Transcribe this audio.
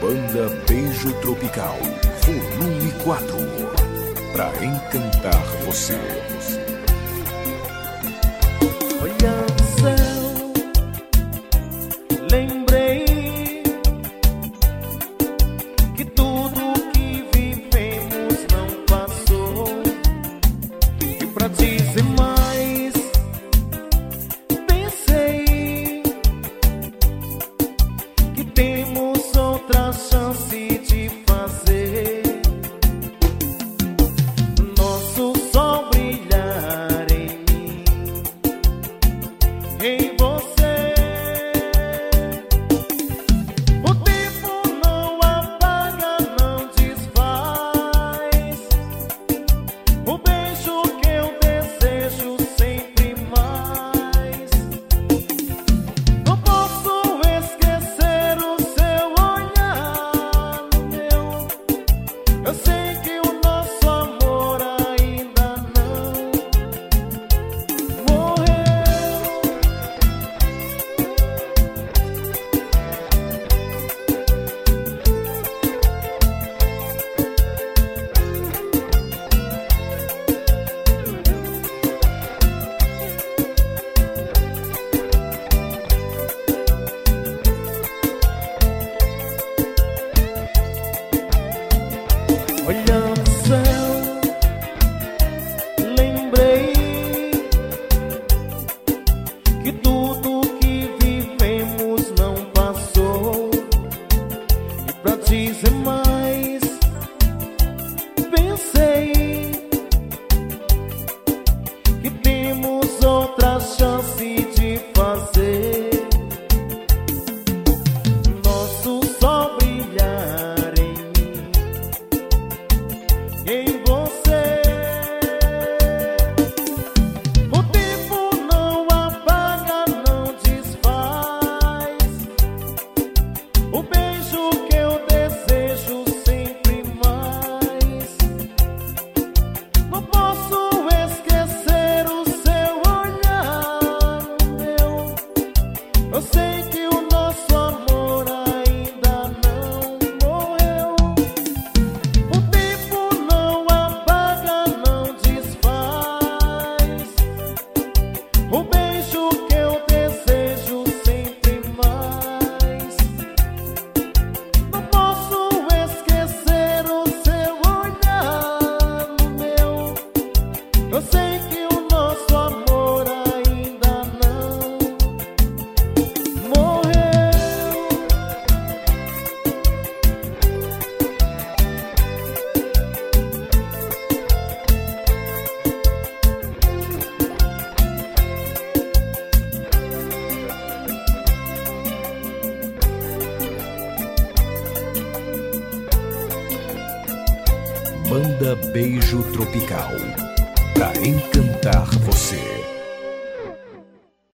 Banda Beijo Tropical, volume 4, pra encantar você. Olha o céu, lembrei que tudo que vivemos não passou. E pra dizer mais, pensei que temos outra chance de fazer nosso sol brilhar em mim, em você. O tempo não apaga, não desfaz o beijo que eu desejo sempre mais. Não posso esquecer o seu olhar no meu. Eu sei que o nosso amor ainda não morreu. Olhando o céu, lembrei que tudo que vivemos não passou. E pra dizer mais, pensei que temos outra chance de fazer nosso sol brilhar em mim, em você. O tempo não apaga, não desfaz o beijo que eu desejo sempre mais. Não posso esquecer o seu olhar no meu. Eu sei que o nosso amor ainda não morreu. O tempo não apaga, não desfaz o beijo que eu desejo sempre mais. Não posso esquecer o seu olhar no meu. Eu sei que o nosso amor ainda não morreu. Banda Beijo Tropical, pra encantar você.